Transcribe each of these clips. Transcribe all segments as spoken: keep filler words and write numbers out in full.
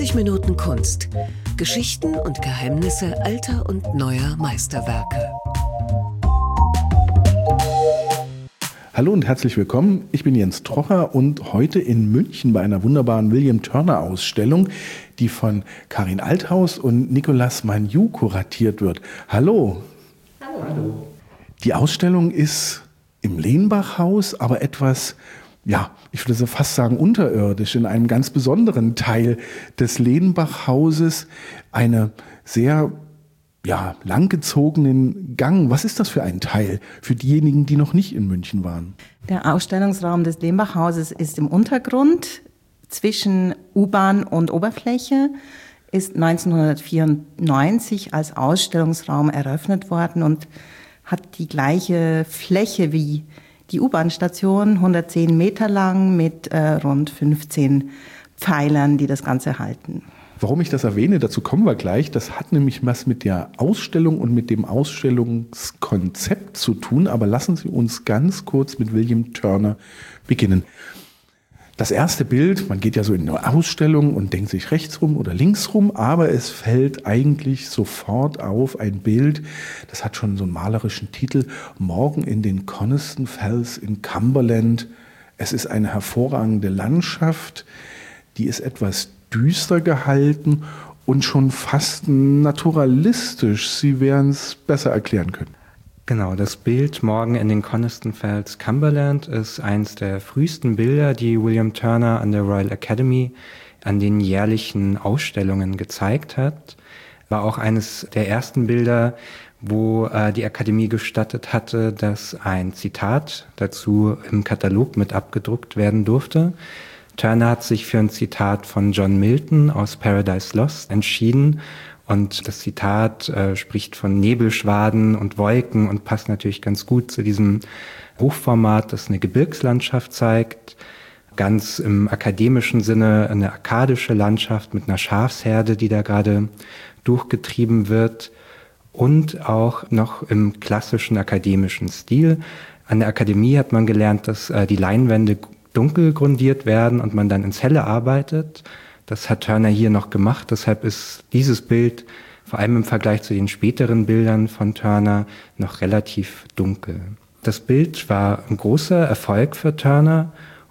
neunzig Minuten Kunst. Geschichten und Geheimnisse alter und neuer Meisterwerke. Hallo und herzlich willkommen. Ich bin Jens Trocher und heute in München bei einer wunderbaren William Turner Ausstellung, die von Karin Althaus und Nicolas Magnoux kuratiert wird. Hallo. Hallo. Hallo. Die Ausstellung ist im Lehnbach-Haus, aber etwas, ja, ich würde so fast sagen unterirdisch, in einem ganz besonderen Teil des Lehnbach-Hauses, eine sehr ja, langgezogenen Gang. Was ist das für ein Teil für diejenigen, die noch nicht in München waren? Der Ausstellungsraum des Lehnbach-Hauses ist im Untergrund zwischen U-Bahn und Oberfläche, ist neunzehnhundertvierundneunzig als Ausstellungsraum eröffnet worden und hat die gleiche Fläche wie die U-Bahn-Station, hundertzehn Meter lang mit äh, rund fünfzehn Pfeilern, die das Ganze halten. Warum ich das erwähne, dazu kommen wir gleich. Das hat nämlich was mit der Ausstellung und mit dem Ausstellungskonzept zu tun. Aber lassen Sie uns ganz kurz mit William Turner beginnen. Das erste Bild, man geht ja so in eine Ausstellung und denkt sich rechts rum oder links rum, aber es fällt eigentlich sofort auf ein Bild, das hat schon so einen malerischen Titel, Morgen in den Coniston Fells in Cumberland. Es ist eine hervorragende Landschaft, die ist etwas düster gehalten und schon fast naturalistisch. Sie werden es besser erklären können. Genau, das Bild Morgen in den Coniston Fells Cumberland ist eines der frühesten Bilder, die William Turner an der Royal Academy an den jährlichen Ausstellungen gezeigt hat. War auch eines der ersten Bilder, wo äh, die Akademie gestattet hatte, dass ein Zitat dazu im Katalog mit abgedruckt werden durfte. Turner hat sich für ein Zitat von John Milton aus Paradise Lost entschieden und das Zitat äh, spricht von Nebelschwaden und Wolken und passt natürlich ganz gut zu diesem Hochformat, das eine Gebirgslandschaft zeigt, ganz im akademischen Sinne eine arkadische Landschaft mit einer Schafsherde, die da gerade durchgetrieben wird und auch noch im klassischen akademischen Stil. An der Akademie hat man gelernt, dass äh, die Leinwände dunkel grundiert werden und man dann ins Helle arbeitet. Das hat Turner hier noch gemacht. Deshalb ist dieses Bild, vor allem im Vergleich zu den späteren Bildern von Turner, noch relativ dunkel. Das Bild war ein großer Erfolg für Turner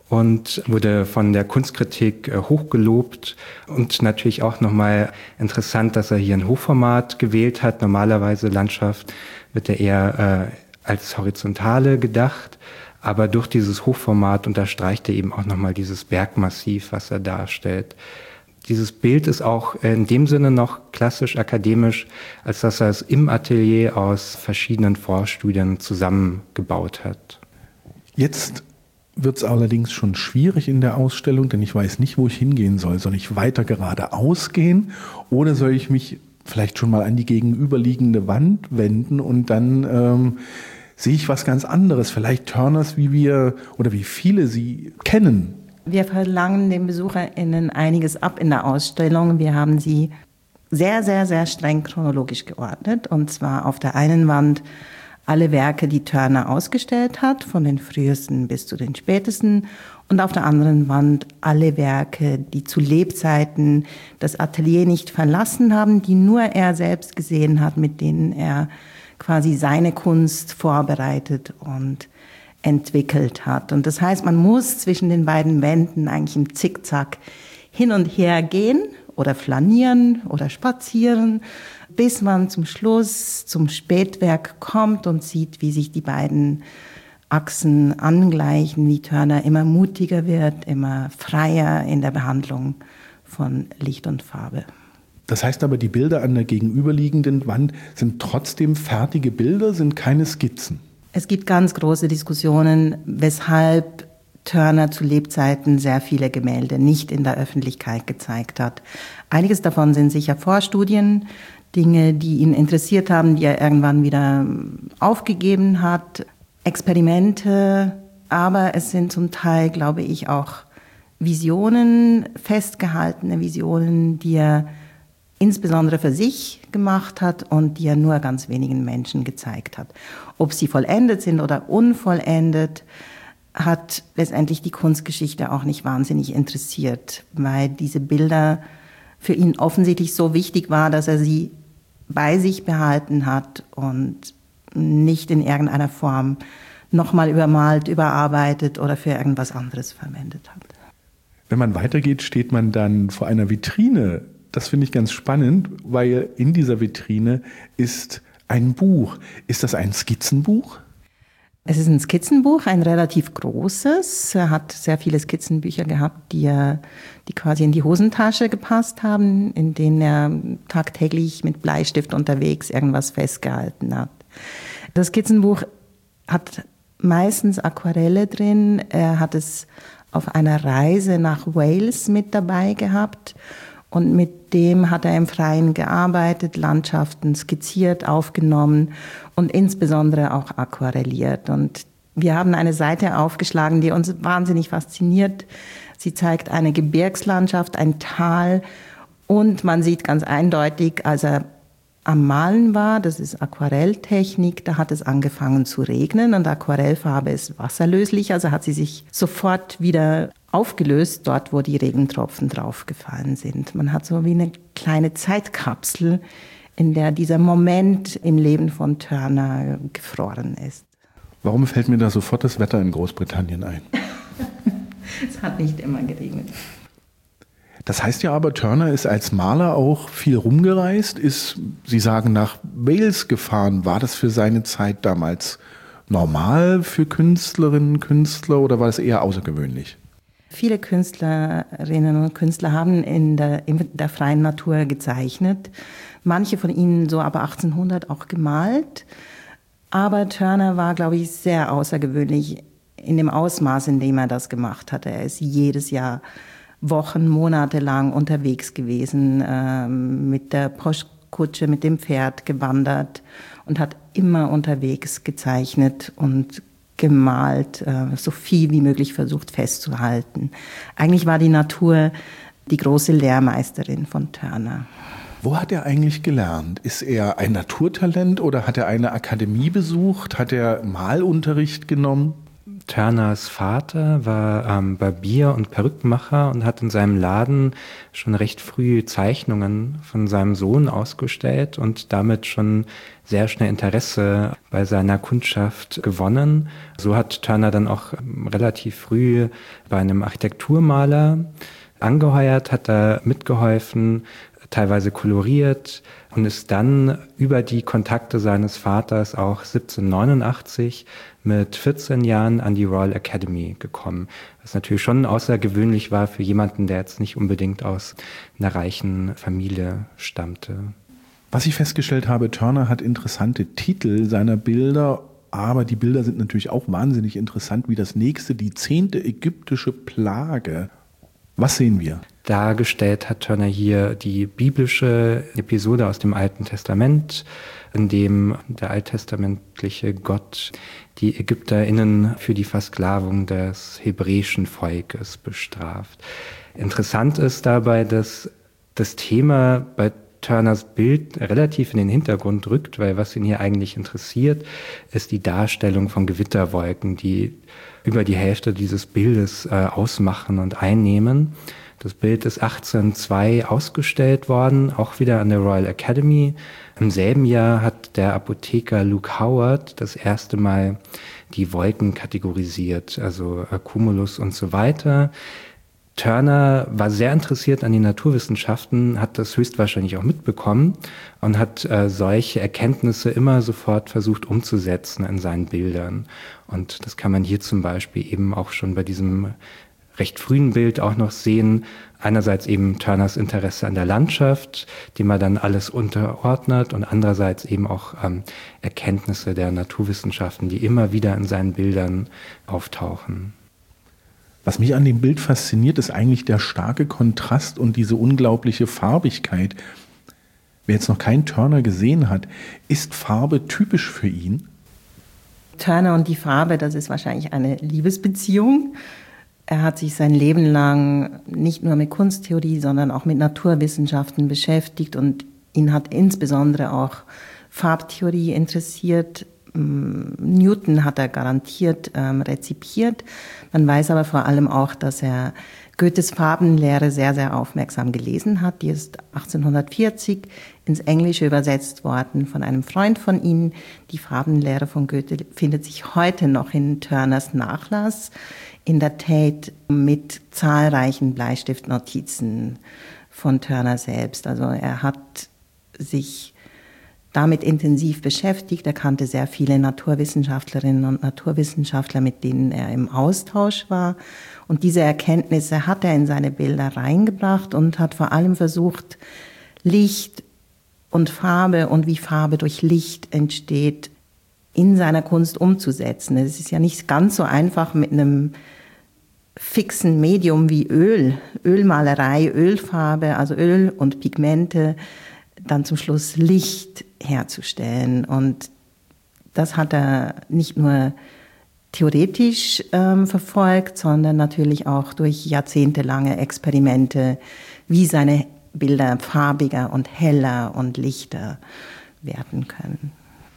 und wurde von der Kunstkritik äh, hochgelobt. Und natürlich auch nochmal interessant, dass er hier ein Hochformat gewählt hat. Normalerweise Landschaft wird er eher äh, als horizontale gedacht. Aber durch dieses Hochformat unterstreicht er eben auch nochmal dieses Bergmassiv, was er darstellt. Dieses Bild ist auch in dem Sinne noch klassisch akademisch, als dass er es im Atelier aus verschiedenen Vorstudien zusammengebaut hat. Jetzt wird es allerdings schon schwierig in der Ausstellung, denn ich weiß nicht, wo ich hingehen soll. Soll ich weiter geradeaus gehen oder soll ich mich vielleicht schon mal an die gegenüberliegende Wand wenden und dann ähm, sehe ich was ganz anderes, vielleicht Turners, wie wir oder wie viele sie kennen. Wir verlangen den BesucherInnen einiges ab in der Ausstellung. Wir haben sie sehr, sehr, sehr streng chronologisch geordnet. Und zwar auf der einen Wand alle Werke, die Turner ausgestellt hat, von den frühesten bis zu den spätesten. Und auf der anderen Wand alle Werke, die zu Lebzeiten das Atelier nicht verlassen haben, die nur er selbst gesehen hat, mit denen er quasi seine Kunst vorbereitet und entwickelt hat. Und das heißt, man muss zwischen den beiden Wänden eigentlich im Zickzack hin und her gehen oder flanieren oder spazieren, bis man zum Schluss zum Spätwerk kommt und sieht, wie sich die beiden Achsen angleichen, wie Turner immer mutiger wird, immer freier in der Behandlung von Licht und Farbe. Das heißt aber, die Bilder an der gegenüberliegenden Wand sind trotzdem fertige Bilder, sind keine Skizzen. Es gibt ganz große Diskussionen, weshalb Turner zu Lebzeiten sehr viele Gemälde nicht in der Öffentlichkeit gezeigt hat. Einiges davon sind sicher Vorstudien, Dinge, die ihn interessiert haben, die er irgendwann wieder aufgegeben hat, Experimente, aber es sind zum Teil, glaube ich, auch Visionen, festgehaltene Visionen, die er insbesondere für sich gemacht hat und die er nur ganz wenigen Menschen gezeigt hat. Ob sie vollendet sind oder unvollendet, hat letztendlich die Kunstgeschichte auch nicht wahnsinnig interessiert, weil diese Bilder für ihn offensichtlich so wichtig war, dass er sie bei sich behalten hat und nicht in irgendeiner Form nochmal übermalt, überarbeitet oder für irgendwas anderes verwendet hat. Wenn man weitergeht, steht man dann vor einer Vitrine. Das finde ich ganz spannend, weil in dieser Vitrine ist ein Buch. Ist das ein Skizzenbuch? Es ist ein Skizzenbuch, ein relativ großes. Er hat sehr viele Skizzenbücher gehabt, die, er, die quasi in die Hosentasche gepasst haben, in denen er tagtäglich mit Bleistift unterwegs irgendwas festgehalten hat. Das Skizzenbuch hat meistens Aquarelle drin. Er hat es auf einer Reise nach Wales mit dabei gehabt. Und mit dem hat er im Freien gearbeitet, Landschaften skizziert, aufgenommen und insbesondere auch aquarelliert. Und wir haben eine Seite aufgeschlagen, die uns wahnsinnig fasziniert. Sie zeigt eine Gebirgslandschaft, ein Tal und man sieht ganz eindeutig, als er am Malen war, das ist Aquarelltechnik, da hat es angefangen zu regnen und Aquarellfarbe ist wasserlöslich, also hat sie sich sofort wieder aufgelöst, dort wo die Regentropfen draufgefallen sind. Man hat so wie eine kleine Zeitkapsel, in der dieser Moment im Leben von Turner gefroren ist. Warum fällt mir da sofort das Wetter in Großbritannien ein? Es hat nicht immer geregnet. Das heißt ja aber, Turner ist als Maler auch viel rumgereist, ist, Sie sagen, nach Wales gefahren. War das für seine Zeit damals normal für Künstlerinnen und Künstler oder war das eher außergewöhnlich? Viele Künstlerinnen und Künstler haben in der, in der freien Natur gezeichnet. Manche von ihnen so ab achtzehnhundert auch gemalt. Aber Turner war, glaube ich, sehr außergewöhnlich in dem Ausmaß, in dem er das gemacht hat. Er ist jedes Jahr Wochen, Monate lang unterwegs gewesen, ähm, mit der Postkutsche, mit dem Pferd gewandert und hat immer unterwegs gezeichnet und gemalt, äh, so viel wie möglich versucht festzuhalten. Eigentlich war die Natur die große Lehrmeisterin von Turner. Wo hat er eigentlich gelernt? Ist er ein Naturtalent oder hat er eine Akademie besucht? Hat er Malunterricht genommen? Turners Vater war ähm, Barbier und Perückenmacher und hat in seinem Laden schon recht früh Zeichnungen von seinem Sohn ausgestellt und damit schon sehr schnell Interesse bei seiner Kundschaft gewonnen. So hat Turner dann auch relativ früh bei einem Architekturmaler angeheuert, hat da mitgeholfen, teilweise koloriert und ist dann über die Kontakte seines Vaters auch siebzehnhundertneunundachtzig mit vierzehn Jahren an die Royal Academy gekommen. Was natürlich schon außergewöhnlich war für jemanden, der jetzt nicht unbedingt aus einer reichen Familie stammte. Was ich festgestellt habe, Turner hat interessante Titel seiner Bilder, aber die Bilder sind natürlich auch wahnsinnig interessant, wie das nächste, die zehnte ägyptische Plage. Was sehen wir? Dargestellt hat Turner hier die biblische Episode aus dem Alten Testament, in dem der alttestamentliche Gott die ÄgypterInnen für die Versklavung des hebräischen Volkes bestraft. Interessant ist dabei, dass das Thema bei Turners Bild relativ in den Hintergrund rückt, weil was ihn hier eigentlich interessiert, ist die Darstellung von Gewitterwolken, die über die Hälfte dieses Bildes äh, ausmachen und einnehmen. Das Bild ist achtzehnhundertzwei ausgestellt worden, auch wieder an der Royal Academy. Im selben Jahr hat der Apotheker Luke Howard das erste Mal die Wolken kategorisiert, also Cumulus und so weiter. Turner war sehr interessiert an den Naturwissenschaften, hat das höchstwahrscheinlich auch mitbekommen und hat äh, solche Erkenntnisse immer sofort versucht umzusetzen in seinen Bildern. Und das kann man hier zum Beispiel eben auch schon bei diesem recht frühen Bild auch noch sehen. Einerseits eben Turners Interesse an der Landschaft, dem er dann alles unterordnet, und andererseits eben auch ähm, Erkenntnisse der Naturwissenschaften, die immer wieder in seinen Bildern auftauchen. Was mich an dem Bild fasziniert, ist eigentlich der starke Kontrast und diese unglaubliche Farbigkeit. Wer jetzt noch keinen Turner gesehen hat, ist Farbe typisch für ihn? Turner und die Farbe, das ist wahrscheinlich eine Liebesbeziehung. Er hat sich sein Leben lang nicht nur mit Kunsttheorie, sondern auch mit Naturwissenschaften beschäftigt und ihn hat insbesondere auch Farbtheorie interessiert. Newton hat er garantiert ähm, rezipiert. Man weiß aber vor allem auch, dass er Goethes Farbenlehre sehr, sehr aufmerksam gelesen hat. Die ist achtzehnhundertvierzig ins Englische übersetzt worden von einem Freund von ihm. Die Farbenlehre von Goethe findet sich heute noch in Turners Nachlass in der Tate mit zahlreichen Bleistiftnotizen von Turner selbst. Also er hat sich damit intensiv beschäftigt. Er kannte sehr viele Naturwissenschaftlerinnen und Naturwissenschaftler, mit denen er im Austausch war. Und diese Erkenntnisse hat er in seine Bilder reingebracht und hat vor allem versucht, Licht und Farbe und wie Farbe durch Licht entsteht, in seiner Kunst umzusetzen. Es ist ja nicht ganz so einfach mit einem fixen Medium wie Öl, Ölmalerei, Ölfarbe, also Öl und Pigmente, dann zum Schluss Licht herzustellen. Und das hat er nicht nur theoretisch ähm, verfolgt, sondern natürlich auch durch jahrzehntelange Experimente, wie seine Bilder farbiger und heller und lichter werden können.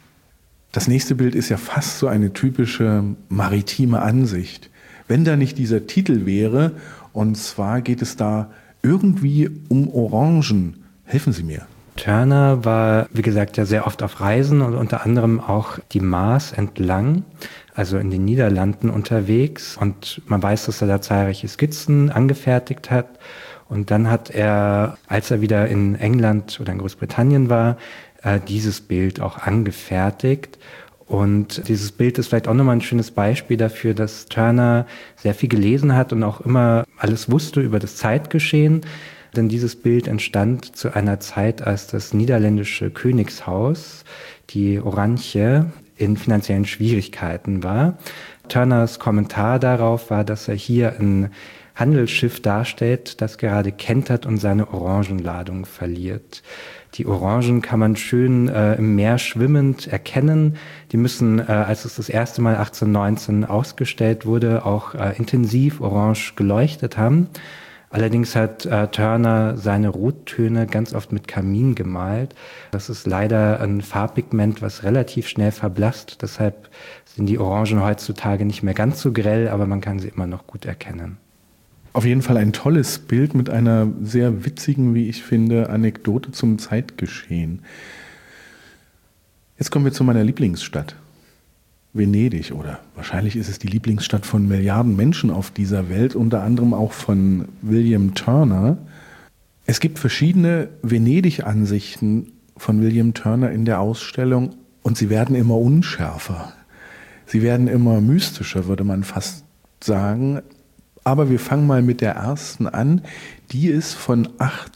Das nächste Bild ist ja fast so eine typische maritime Ansicht. Wenn da nicht dieser Titel wäre, und zwar geht es da irgendwie um Orangen. Helfen Sie mir. Turner war, wie gesagt, ja sehr oft auf Reisen und unter anderem auch die Maas entlang, also in den Niederlanden unterwegs. Und man weiß, dass er da zahlreiche Skizzen angefertigt hat. Und dann hat er, als er wieder in England oder in Großbritannien war, äh, dieses Bild auch angefertigt. Und dieses Bild ist vielleicht auch nochmal ein schönes Beispiel dafür, dass Turner sehr viel gelesen hat und auch immer alles wusste über das Zeitgeschehen. Denn dieses Bild entstand zu einer Zeit, als das niederländische Königshaus, die Oranje, in finanziellen Schwierigkeiten war. Turners Kommentar darauf war, dass er hier ein Handelsschiff darstellt, das gerade kentert und seine Orangenladung verliert. Die Orangen kann man schön äh, im Meer schwimmend erkennen. Die müssen, äh, als es das erste Mal achtzehnhundertneunzehn ausgestellt wurde, auch äh, intensiv orange geleuchtet haben. Allerdings hat äh, Turner seine Rottöne ganz oft mit Karmin gemalt. Das ist leider ein Farbpigment, was relativ schnell verblasst. Deshalb sind die Orangen heutzutage nicht mehr ganz so grell, aber man kann sie immer noch gut erkennen. Auf jeden Fall ein tolles Bild mit einer sehr witzigen, wie ich finde, Anekdote zum Zeitgeschehen. Jetzt kommen wir zu meiner Lieblingsstadt. Venedig, oder wahrscheinlich ist es die Lieblingsstadt von Milliarden Menschen auf dieser Welt, unter anderem auch von William Turner. Es gibt verschiedene Venedig-Ansichten von William Turner in der Ausstellung und sie werden immer unschärfer. Sie werden immer mystischer, würde man fast sagen. Aber wir fangen mal mit der ersten an. Die ist von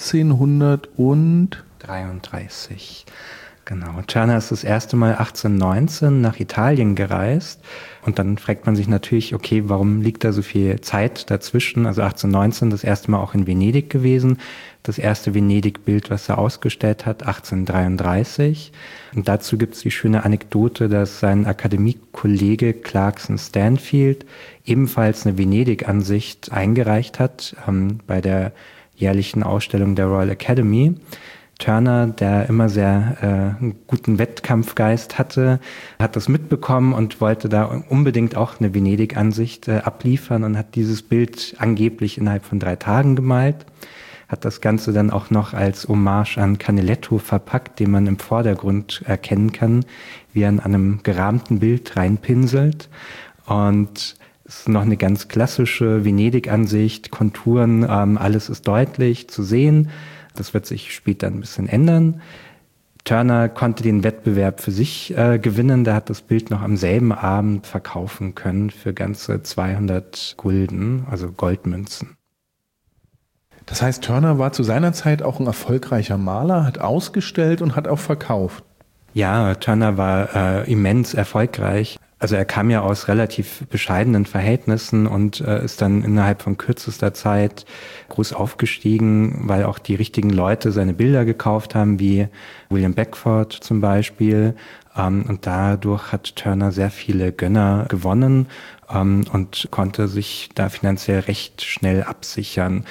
achtzehnhundertdreiunddreißig. Genau. Turner ist das erste Mal achtzehnhundertneunzehn nach Italien gereist. Und dann fragt man sich natürlich, okay, warum liegt da so viel Zeit dazwischen? Also achtzehnhundertneunzehn das erste Mal auch in Venedig gewesen. Das erste Venedig-Bild, was er ausgestellt hat, achtzehnhundertdreiunddreißig. Und dazu gibt es die schöne Anekdote, dass sein Akademiekollege Clarkson Stanfield ebenfalls eine Venedig-Ansicht eingereicht hat ähm, bei der jährlichen Ausstellung der Royal Academy. Turner, der immer sehr äh, einen guten Wettkampfgeist hatte, hat das mitbekommen und wollte da unbedingt auch eine Venedig-Ansicht äh, abliefern und hat dieses Bild angeblich innerhalb von drei Tagen gemalt. Hat das Ganze dann auch noch als Hommage an Canaletto verpackt, den man im Vordergrund erkennen kann, wie er an einem gerahmten Bild reinpinselt. Und es ist noch eine ganz klassische Venedig-Ansicht, Konturen, ähm, alles ist deutlich zu sehen. Das wird sich später ein bisschen ändern. Turner konnte den Wettbewerb für sich äh, gewinnen. Der hat das Bild noch am selben Abend verkaufen können für ganze zweihundert Gulden, also Goldmünzen. Das heißt, Turner war zu seiner Zeit auch ein erfolgreicher Maler, hat ausgestellt und hat auch verkauft. Ja, Turner war äh, immens erfolgreich. Also er kam ja aus relativ bescheidenen Verhältnissen und äh, ist dann innerhalb von kürzester Zeit groß aufgestiegen, weil auch die richtigen Leute seine Bilder gekauft haben, wie William Beckford zum Beispiel. Ähm, und dadurch hat Turner sehr viele Gönner gewonnen ähm, und konnte sich da finanziell recht schnell absichern.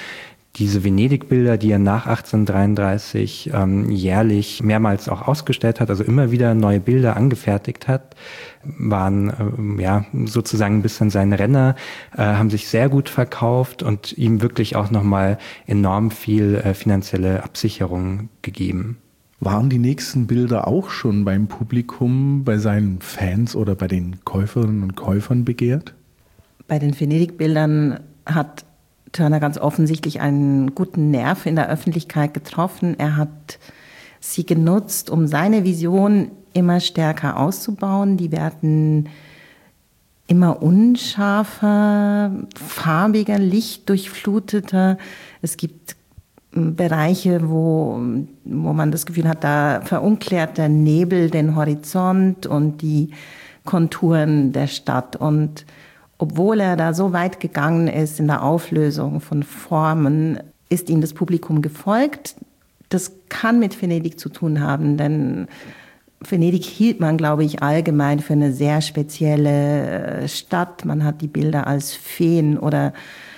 Diese Venedig-Bilder, die er nach achtzehnhundertdreiunddreißig ähm, jährlich mehrmals auch ausgestellt hat, also immer wieder neue Bilder angefertigt hat, waren ähm, ja sozusagen ein bisschen sein Renner, äh, haben sich sehr gut verkauft und ihm wirklich auch nochmal enorm viel äh, finanzielle Absicherung gegeben. Waren die nächsten Bilder auch schon beim Publikum, bei seinen Fans oder bei den Käuferinnen und Käufern begehrt? Bei den Venedig-Bildern hat Turner ganz offensichtlich einen guten Nerv in der Öffentlichkeit getroffen. Er hat sie genutzt, um seine Vision immer stärker auszubauen. Die werden immer unscharfer, farbiger, lichtdurchfluteter. Es gibt Bereiche, wo, wo man das Gefühl hat, da verunklärt der Nebel den Horizont und die Konturen der Stadt. Und obwohl er da so weit gegangen ist in der Auflösung von Formen, ist ihm das Publikum gefolgt. Das kann mit Venedig zu tun haben, denn Venedig hielt man, glaube ich, allgemein für eine sehr spezielle Stadt. Man hat die Bilder als Feen- oder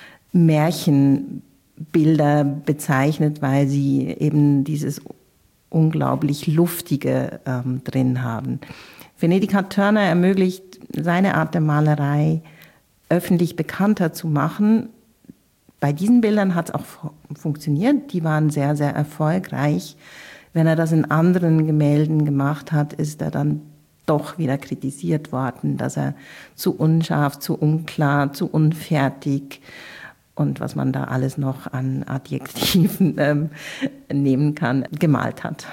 Märchenbilder bezeichnet, weil sie eben dieses unglaublich Luftige ähm, drin haben. Venedig hat Turner ermöglicht, seine Art der Malerei öffentlich bekannter zu machen. Bei diesen Bildern hat es auch funktioniert. Die waren sehr, sehr erfolgreich. Wenn er das in anderen Gemälden gemacht hat, ist er dann doch wieder kritisiert worden, dass er zu unscharf, zu unklar, zu unfertig und was man da alles noch an Adjektiven ähm, nehmen kann, gemalt hat.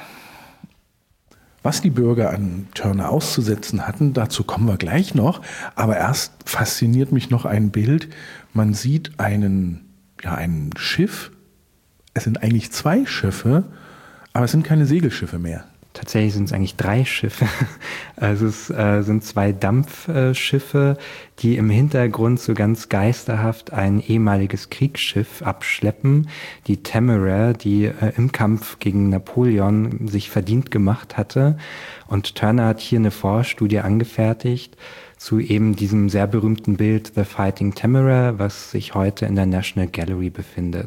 Was die Bürger an Turner auszusetzen hatten, dazu kommen wir gleich noch. Aber erst fasziniert mich noch ein Bild. Man sieht einen, ja, ein Schiff. Es sind eigentlich zwei Schiffe, aber es sind keine Segelschiffe mehr. Tatsächlich sind es eigentlich drei Schiffe. Also es äh, sind zwei Dampfschiffe, die im Hintergrund so ganz geisterhaft ein ehemaliges Kriegsschiff abschleppen, die Temeraire, die äh, im Kampf gegen Napoleon sich verdient gemacht hatte. Und Turner hat hier eine Vorstudie angefertigt zu eben diesem sehr berühmten Bild The Fighting Temeraire, was sich heute in der National Gallery befindet.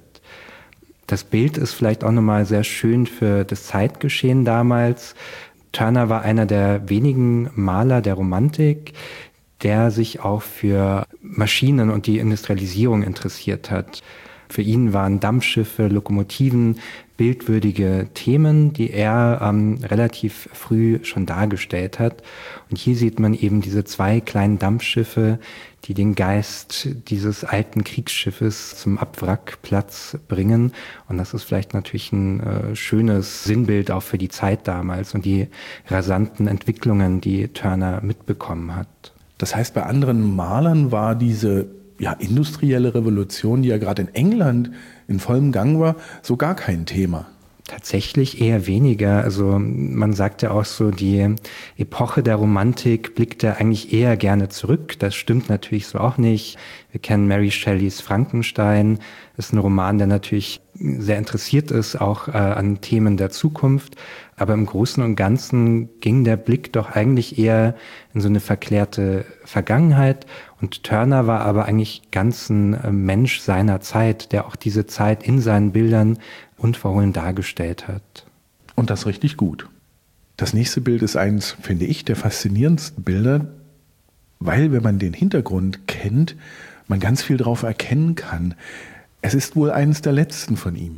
Das Bild ist vielleicht auch nochmal sehr schön für das Zeitgeschehen damals. Turner war einer der wenigen Maler der Romantik, der sich auch für Maschinen und die Industrialisierung interessiert hat. Für ihn waren Dampfschiffe, Lokomotiven bildwürdige Themen, die er ähm, relativ früh schon dargestellt hat. Und hier sieht man eben diese zwei kleinen Dampfschiffe, die den Geist dieses alten Kriegsschiffes zum Abwrackplatz bringen. Und das ist vielleicht natürlich ein äh, schönes Sinnbild auch für die Zeit damals und die rasanten Entwicklungen, die Turner mitbekommen hat. Das heißt, bei anderen Malern war diese ja, industrielle Revolution, die ja gerade in England in vollem Gang war, so gar kein Thema. Tatsächlich eher weniger. Also man sagt ja auch so, die Epoche der Romantik blickte eigentlich eher gerne zurück. Das stimmt natürlich so auch nicht. Wir kennen Mary Shelleys Frankenstein. Das ist ein Roman, der natürlich sehr interessiert ist, auch äh, an Themen der Zukunft. Aber im Großen und Ganzen ging der Blick doch eigentlich eher in so eine verklärte Vergangenheit. Und Turner war aber eigentlich ganz ein äh, Mensch seiner Zeit, der auch diese Zeit in seinen Bildern unverhohlen dargestellt hat. Und das richtig gut. Das nächste Bild ist eins, finde ich, der faszinierendsten Bilder, weil, wenn man den Hintergrund kennt, man ganz viel drauf erkennen kann. Es ist wohl eines der letzten von ihm.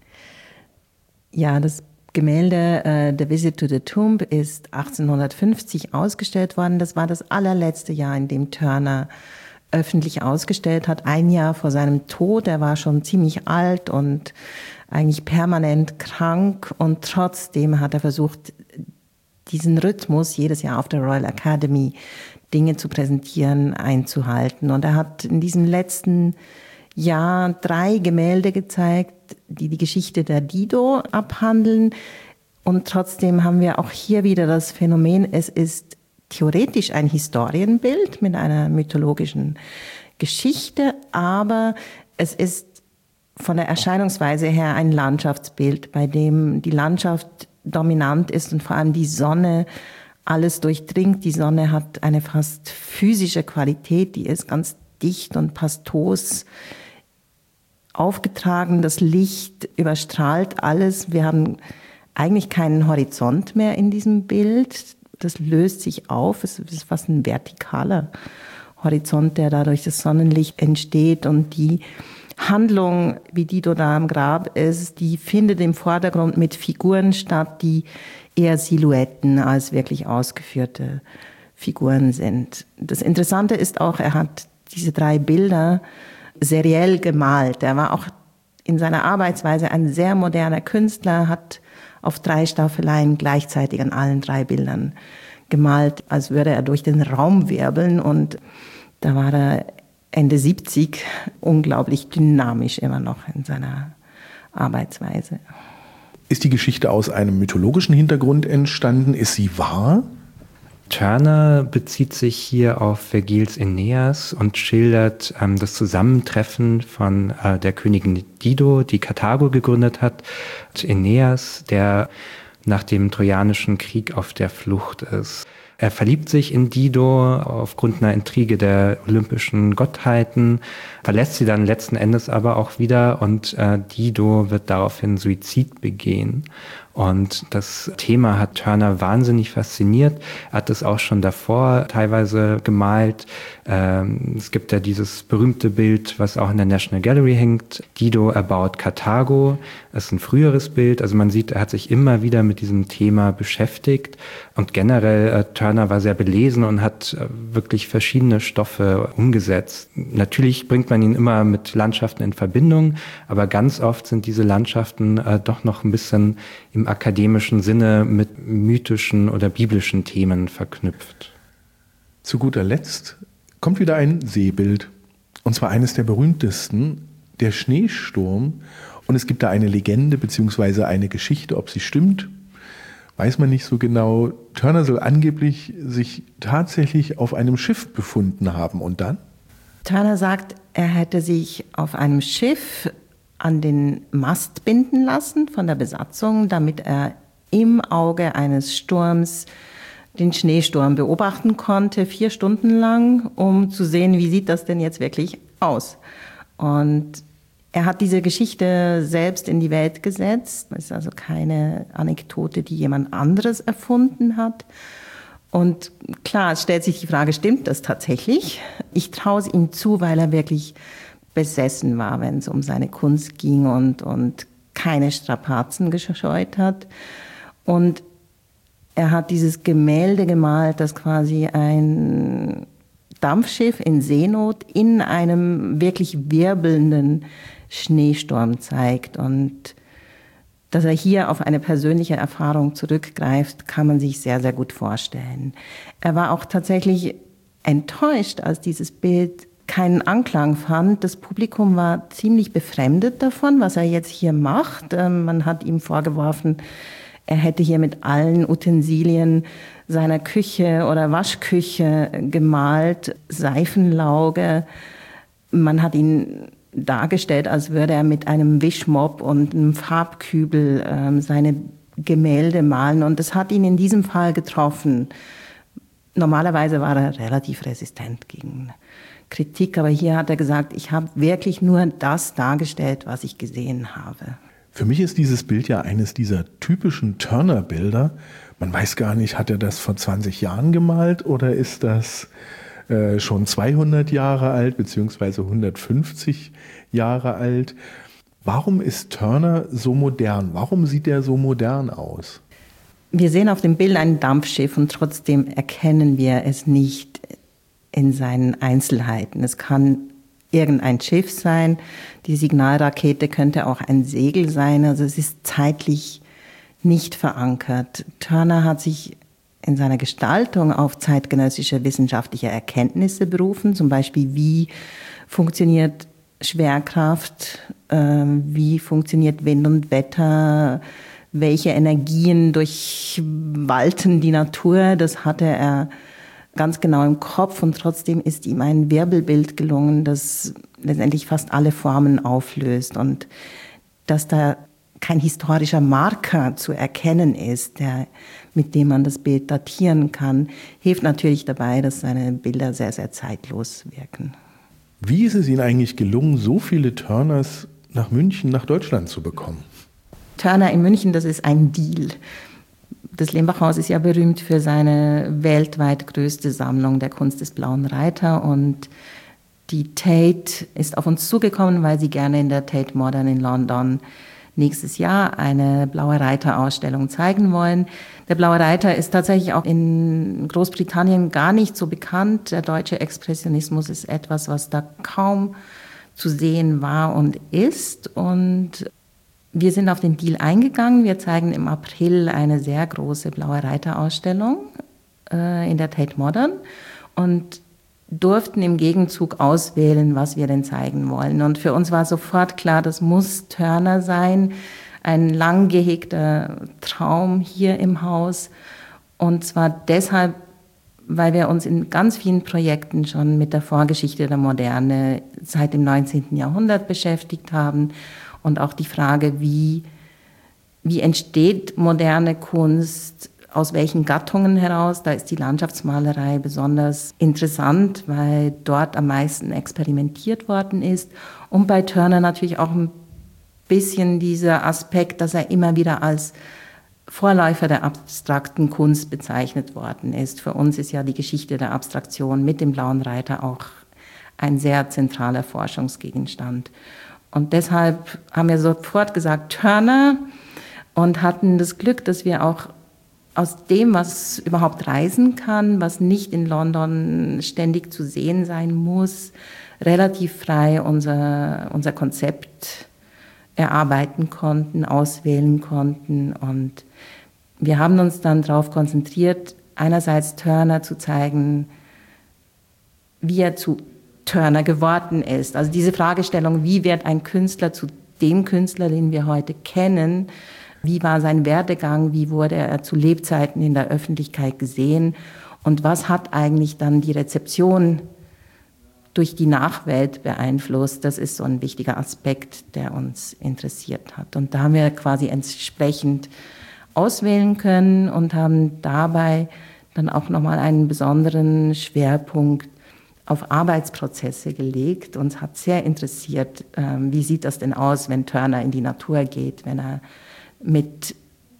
Ja, das Gemälde äh, The Visit to the Tomb ist achtzehnhundertfünfzig ausgestellt worden. Das war das allerletzte Jahr, in dem Turner öffentlich ausgestellt hat. Ein Jahr vor seinem Tod. Er war schon ziemlich alt und eigentlich permanent krank. Und trotzdem hat er versucht, diesen Rhythmus, jedes Jahr auf der Royal Academy Dinge zu präsentieren, einzuhalten. Und er hat in diesem letzten Jahr drei Gemälde gezeigt, die die Geschichte der Dido abhandeln. Und trotzdem haben wir auch hier wieder das Phänomen, es ist theoretisch ein Historienbild mit einer mythologischen Geschichte, aber es ist von der Erscheinungsweise her ein Landschaftsbild, bei dem die Landschaft dominant ist und vor allem die Sonne alles durchdringt. Die Sonne hat eine fast physische Qualität, die ist ganz dicht und pastos aufgetragen, das Licht überstrahlt alles. Wir haben eigentlich keinen Horizont mehr in diesem Bild. Das löst sich auf. Es ist fast ein vertikaler Horizont, der da durch das Sonnenlicht entsteht. Und die Handlung, wie Dido da am Grab ist, die findet im Vordergrund mit Figuren statt, die eher Silhouetten als wirklich ausgeführte Figuren sind. Das Interessante ist auch, er hat diese drei Bilder seriell gemalt. Er war auch in seiner Arbeitsweise ein sehr moderner Künstler, hat auf drei Staffeleien gleichzeitig an allen drei Bildern gemalt, als würde er durch den Raum wirbeln. Und da war er Ende siebzig unglaublich dynamisch immer noch in seiner Arbeitsweise. Ist die Geschichte aus einem mythologischen Hintergrund entstanden? Ist sie wahr? Turner bezieht sich hier auf Vergils Aeneas und schildert ähm, das Zusammentreffen von äh, der Königin Dido, die Karthago gegründet hat, und Aeneas, der nach dem Trojanischen Krieg auf der Flucht ist. Er verliebt sich in Dido aufgrund einer Intrige der olympischen Gottheiten, verlässt sie dann letzten Endes aber auch wieder und äh, Dido wird daraufhin Suizid begehen. Und das Thema hat Turner wahnsinnig fasziniert. Er hat es auch schon davor teilweise gemalt. Ähm, es gibt ja dieses berühmte Bild, was auch in der National Gallery hängt. Dido erbaut Karthago. Das ist ein früheres Bild. Also man sieht, er hat sich immer wieder mit diesem Thema beschäftigt. Und generell, äh, Turner war sehr belesen und hat äh, wirklich verschiedene Stoffe umgesetzt. Natürlich bringt man ihn immer mit Landschaften in Verbindung, aber ganz oft sind diese Landschaften äh, doch noch ein bisschen im akademischen Sinne mit mythischen oder biblischen Themen verknüpft. Zu guter Letzt kommt wieder ein Seebild. Und zwar eines der berühmtesten, der Schneesturm. Und es gibt da eine Legende bzw. eine Geschichte, ob sie stimmt, weiß man nicht so genau. Turner soll angeblich sich tatsächlich auf einem Schiff befunden haben. Und dann? Turner sagt, er hätte sich auf einem Schiff an den Mast binden lassen von der Besatzung, damit er im Auge eines Sturms den Schneesturm beobachten konnte, vier Stunden lang, um zu sehen, wie sieht das denn jetzt wirklich aus. Und er hat diese Geschichte selbst in die Welt gesetzt. Es ist also keine Anekdote, die jemand anderes erfunden hat. Und klar, es stellt sich die Frage, stimmt das tatsächlich? Ich traue es ihm zu, weil er wirklich besessen war, wenn es um seine Kunst ging und, und keine Strapazen gescheut hat. Und er hat dieses Gemälde gemalt, das quasi ein Dampfschiff in Seenot in einem wirklich wirbelnden Schneesturm zeigt. Und dass er hier auf eine persönliche Erfahrung zurückgreift, kann man sich sehr, sehr gut vorstellen. Er war auch tatsächlich enttäuscht, als dieses Bild keinen Anklang fand. Das Publikum war ziemlich befremdet davon, was er jetzt hier macht. Man hat ihm vorgeworfen, er hätte hier mit allen Utensilien seiner Küche oder Waschküche gemalt, Seifenlauge. Man hat ihn dargestellt, als würde er mit einem Wischmopp und einem Farbkübel ähm, seine Gemälde malen. Und das hat ihn in diesem Fall getroffen. Normalerweise war er relativ resistent gegen Kritik, aber hier hat er gesagt, ich habe wirklich nur das dargestellt, was ich gesehen habe. Für mich ist dieses Bild ja eines dieser typischen Turner-Bilder. Man weiß gar nicht, hat er das vor zwanzig Jahren gemalt oder ist das äh, schon zweihundert Jahre alt beziehungsweise hundertfünfzig Jahre alt? Warum ist Turner so modern? Warum sieht er so modern aus? Wir sehen auf dem Bild ein Dampfschiff und trotzdem erkennen wir es nicht in seinen Einzelheiten. Es kann irgendein Schiff sein, die Signalrakete könnte auch ein Segel sein, also es ist zeitlich nicht verankert. Turner hat sich in seiner Gestaltung auf zeitgenössische wissenschaftliche Erkenntnisse berufen, zum Beispiel wie funktioniert Schwerkraft, äh, wie funktioniert Wind und Wetter, welche Energien durchwalten die Natur, das hatte er ganz genau im Kopf und trotzdem ist ihm ein Wirbelbild gelungen, das letztendlich fast alle Formen auflöst und dass da kein historischer Marker zu erkennen ist, der, mit dem man das Bild datieren kann, hilft natürlich dabei, dass seine Bilder sehr, sehr zeitlos wirken. Wie ist es Ihnen eigentlich gelungen, so viele Turners nach München, nach Deutschland zu bekommen? Turner in München, das ist ein Deal. Das Lehmbach-Haus ist ja berühmt für seine weltweit größte Sammlung der Kunst des Blauen Reiter. Und die Tate ist auf uns zugekommen, weil sie gerne in der Tate Modern in London nächstes Jahr eine Blaue Reiter-Ausstellung zeigen wollen. Der Blaue Reiter ist tatsächlich auch in Großbritannien gar nicht so bekannt. Der deutsche Expressionismus ist etwas, was da kaum zu sehen war und ist. Und wir sind auf den Deal eingegangen. Wir zeigen im April eine sehr große Blaue Reiter-Ausstellung äh, in der Tate Modern und durften im Gegenzug auswählen, was wir denn zeigen wollen. Und für uns war sofort klar, das muss Turner sein, ein lang gehegter Traum hier im Haus. Und zwar deshalb, weil wir uns in ganz vielen Projekten schon mit der Vorgeschichte der Moderne seit dem neunzehnten Jahrhundert beschäftigt haben und auch die Frage, wie, wie entsteht moderne Kunst, aus welchen Gattungen heraus. Da ist die Landschaftsmalerei besonders interessant, weil dort am meisten experimentiert worden ist. Und bei Turner natürlich auch ein bisschen dieser Aspekt, dass er immer wieder als Vorläufer der abstrakten Kunst bezeichnet worden ist. Für uns ist ja die Geschichte der Abstraktion mit dem Blauen Reiter auch ein sehr zentraler Forschungsgegenstand. Und deshalb haben wir sofort gesagt Turner und hatten das Glück, dass wir auch aus dem, was überhaupt reisen kann, was nicht in London ständig zu sehen sein muss, relativ frei unser, unser Konzept erarbeiten konnten, auswählen konnten. Und wir haben uns dann darauf konzentriert, einerseits Turner zu zeigen, wie er zu Turner geworden ist. Also diese Fragestellung, wie wird ein Künstler zu dem Künstler, den wir heute kennen, wie war sein Werdegang, wie wurde er zu Lebzeiten in der Öffentlichkeit gesehen und was hat eigentlich dann die Rezeption durch die Nachwelt beeinflusst. Das ist so ein wichtiger Aspekt, der uns interessiert hat. Und da haben wir quasi entsprechend auswählen können und haben dabei dann auch nochmal einen besonderen Schwerpunkt auf Arbeitsprozesse gelegt. Uns hat sehr interessiert, wie sieht das denn aus, wenn Turner in die Natur geht, wenn er mit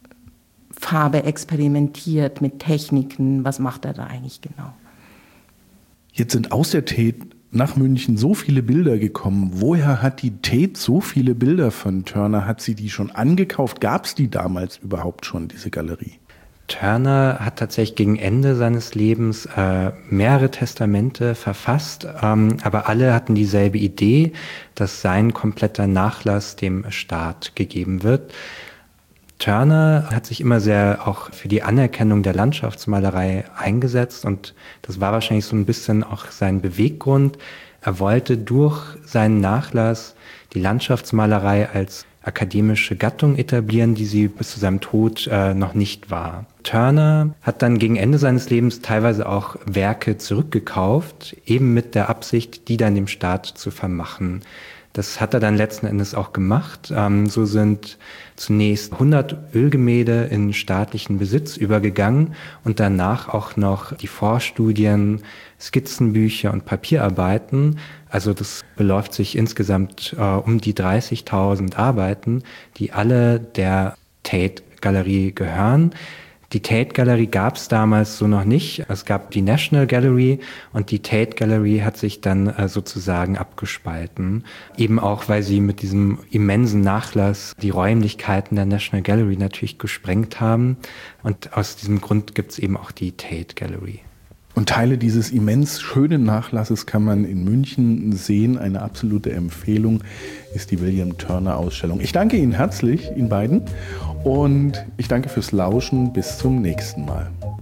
Farbe experimentiert, mit Techniken, was macht er da eigentlich genau? Jetzt sind aus der Tate nach München so viele Bilder gekommen. Woher hat die Tate so viele Bilder von Turner? Hat sie die schon angekauft? Gab es die damals überhaupt schon, diese Galerie? Turner hat tatsächlich gegen Ende seines Lebens äh, mehrere Testamente verfasst, ähm, aber alle hatten dieselbe Idee, dass sein kompletter Nachlass dem Staat gegeben wird. Turner hat sich immer sehr auch für die Anerkennung der Landschaftsmalerei eingesetzt und das war wahrscheinlich so ein bisschen auch sein Beweggrund. Er wollte durch seinen Nachlass die Landschaftsmalerei als akademische Gattung etablieren, die sie bis zu seinem Tod äh, noch nicht war. Turner hat dann gegen Ende seines Lebens teilweise auch Werke zurückgekauft, eben mit der Absicht, die dann dem Staat zu vermachen. Das hat er dann letzten Endes auch gemacht. Ähm, so sind zunächst hundert Ölgemälde in staatlichen Besitz übergegangen und danach auch noch die Vorstudien, Skizzenbücher und Papierarbeiten. Also das beläuft sich insgesamt äh, um die dreißigtausend Arbeiten, die alle der Tate-Galerie gehören. Die Tate-Galerie gab es damals so noch nicht. Es gab die National Gallery und die Tate-Galerie hat sich dann äh, sozusagen abgespalten. Eben auch, weil sie mit diesem immensen Nachlass die Räumlichkeiten der National Gallery natürlich gesprengt haben. Und aus diesem Grund gibt es eben auch die Tate-Galerie. Und Teile dieses immens schönen Nachlasses kann man in München sehen. Eine absolute Empfehlung ist die William Turner Ausstellung. Ich danke Ihnen herzlich, Ihnen beiden. Und ich danke fürs Lauschen. Bis zum nächsten Mal.